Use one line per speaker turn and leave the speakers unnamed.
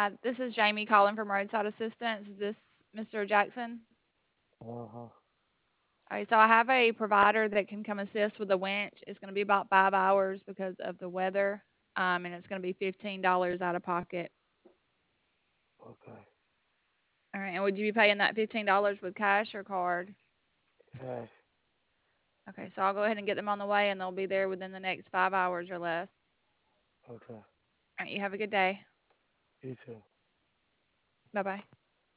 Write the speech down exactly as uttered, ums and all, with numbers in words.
Hi, this is Jamie calling from Roadside Assistance. Is this Mister Jackson?
Uh-huh.
All right, so I have a provider that can come assist with the winch. It's going to be about five hours because of the weather, um, and it's going to be fifteen dollars out of pocket.
Okay.
All right, and would you be paying that fifteen dollars with cash or card?
Cash.
Okay, so I'll go ahead and get them on the way, and they'll be there within the next five hours or less.
Okay.
All right, you have a good day.
You too.
Bye bye.